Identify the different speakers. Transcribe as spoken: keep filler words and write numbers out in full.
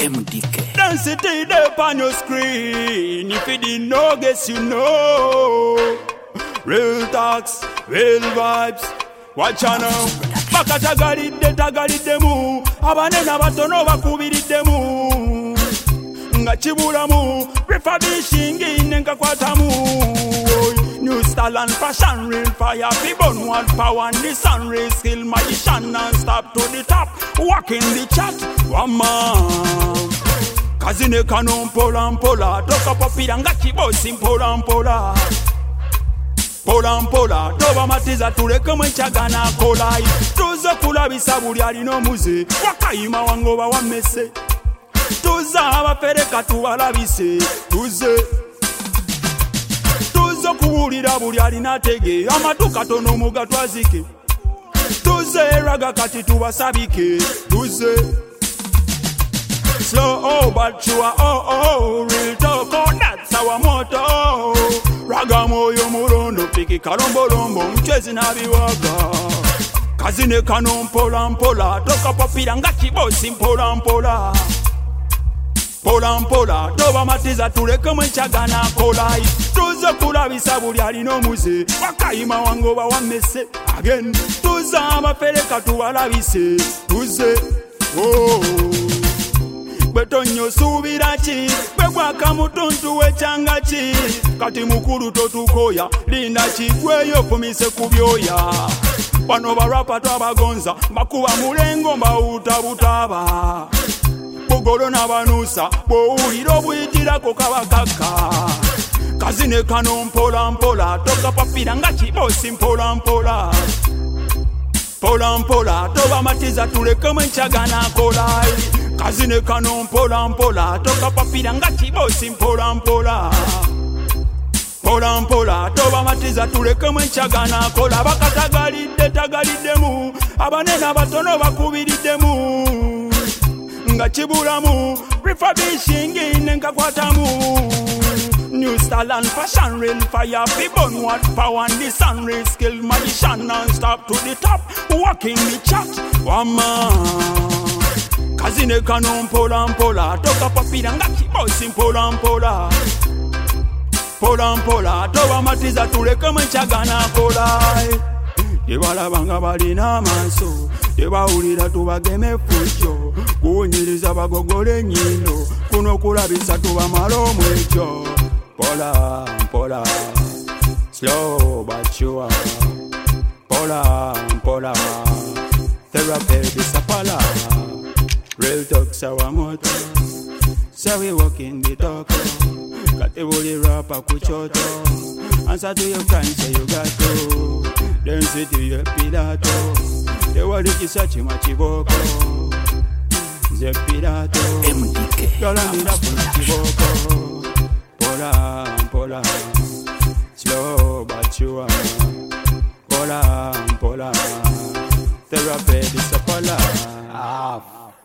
Speaker 1: M D K.
Speaker 2: Density there on your screen. If you didn't know, guess you know. Real talks, real vibes. Watch out now. Bakatagalidde tagalidemu. Abanene batono bakubiriddemu. Nga kibulamu. Refurbishing nga kwatamu. New style and fashion, real fire. People want power and the sun rays. Skill magician non-stop to the top. Walk in the chat, one man. Kazine kanon pola mpola. Toka popira nga kibosi mpola mpola. Pola mpola. Toba matiza tuleke mwenchagana kolai. Tuzo kulabisa buli alino muze. Wakayima wangoba wamese. Tuza abafereka tubalabise. Tuze Tuzo kuwulira buli alina tege. Amaduka tono muga twazike. Tuze raga kati tubasabike. Tuze slow oh but sure oh oh. Real talk oh that's our motto. Raga moyo murondo piki kalombolombo mchezi na biwaga. Kazine kanon mpola mpola. Toka popira nga kibosi mpola mpola. Pola mpola, toba matiza tuleke mwenchagana kolai. Tuzo kulabisa buli alino muze. Wakayima wangoba wamese. Again, tuza abafereka tubalabise. Tuze, oh. Betonyo subira chi. Begwaka mutuntu wechanga chi. Kati mukuru totukoya. Linda chi kweyo fumise kubyoya. Wano barapa twabagonza. Bakuba mulengo mba utabutaba. Bogoro na banusa, bowulira obuyitira kabakaka. Kazine kanon mpola mpola. Toka papira nga kibosi mpola mpola. Pola mpola. Toba matiza tuleke mwenchagana kolai. Kazine kanon mpola mpola. Toka papira nga kibosi mpola mpola. Pola mpola. Toba matiza tuleke mwenchagana kola. Bakatagalidde tagaliddemu. Abanene batono bakubiriddemu. Nga kibulamu. Refurbishing nga kwatamu. New style and fashion, real fire. People want power and the sun rays. Skill magician non-stop to the top. Walking the chat, one man. Kazine kanon mpola mpola. Toka papira nga kibosi mpola mpola. Pola mpola. Toba matiza tuleke mwenchagana kolai. Tebalabanga balina maaso. Tebawulira tubageme fujjo. Kuwunyiriza bagogole nnyindo. Kuno kulabisa tubamala omwejjo. Pola mpola. Slow but sure. Pola mpola. Therapy disapala. Real talk sawa moto. So we walk in the talk. Katebuli rapa kuchoto. Answer to your crime say you got to. Density ya Pilato. Tewalikisa chima chiboko. Ze Pilato.
Speaker 1: M D K.
Speaker 2: Yolandira puna chiboko. Pola pola. Slow but sure. Pola pola. Therapy disapala. Ah.